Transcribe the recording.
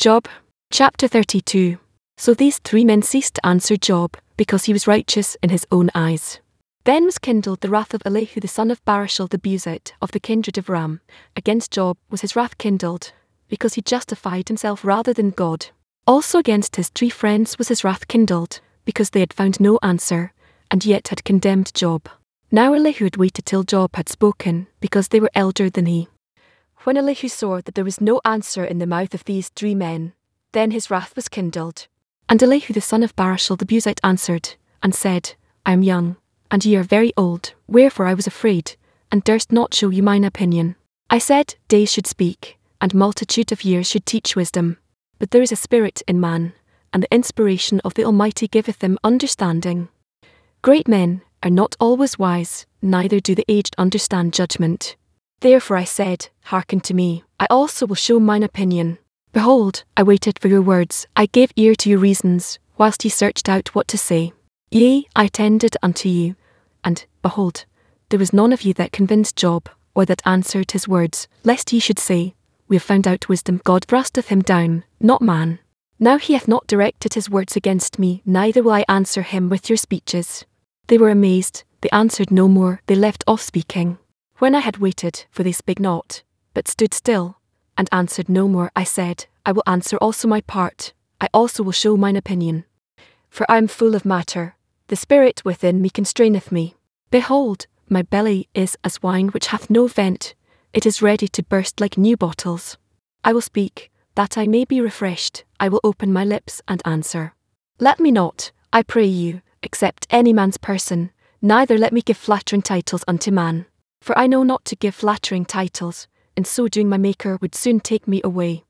Job. Chapter 32. So these 3 men ceased to answer Job, because he was righteous in his own eyes. Then was kindled the wrath of Elihu the son of Barashel the Buzite of the kindred of Ram. Against Job was his wrath kindled, because he justified himself rather than God. Also against his 3 friends was his wrath kindled, because they had found no answer, and yet had condemned Job. Now Elihu had waited till Job had spoken, because they were elder than he. When Elihu saw that there was no answer in the mouth of these 3 men, then his wrath was kindled. And Elihu the son of Barashel the Buzite answered, and said, I am young, and ye are very old, wherefore I was afraid, and durst not show you mine opinion. I said, days should speak, and multitude of years should teach wisdom. But there is a spirit in man, and the inspiration of the Almighty giveth them understanding. Great men are not always wise, neither do the aged understand judgment. Therefore I said, hearken to me, I also will show mine opinion. Behold, I waited for your words, I gave ear to your reasons, whilst ye searched out what to say. Yea, I attended unto you, and, behold, there was none of you that convinced Job, or that answered his words, lest ye should say, We have found out wisdom. God thrusteth him down, not man. Now he hath not directed his words against me, neither will I answer him with your speeches. They were amazed, they answered no more, they left off speaking. When I had waited, for they spake not, but stood still, and answered no more, I said, I will answer also my part, I also will show mine opinion. For I am full of matter, the spirit within me constraineth me. Behold, my belly is as wine which hath no vent, it is ready to burst like new bottles. I will speak, that I may be refreshed, I will open my lips and answer. Let me not, I pray you, accept any man's person, neither let me give flattering titles unto man. For I know not to give flattering titles, in so doing my Maker would soon take me away.